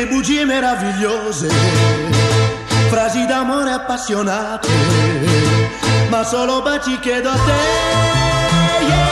che bugie meravigliose, frasi d'amore appassionate, ma solo baci chiedo a te. Yeah.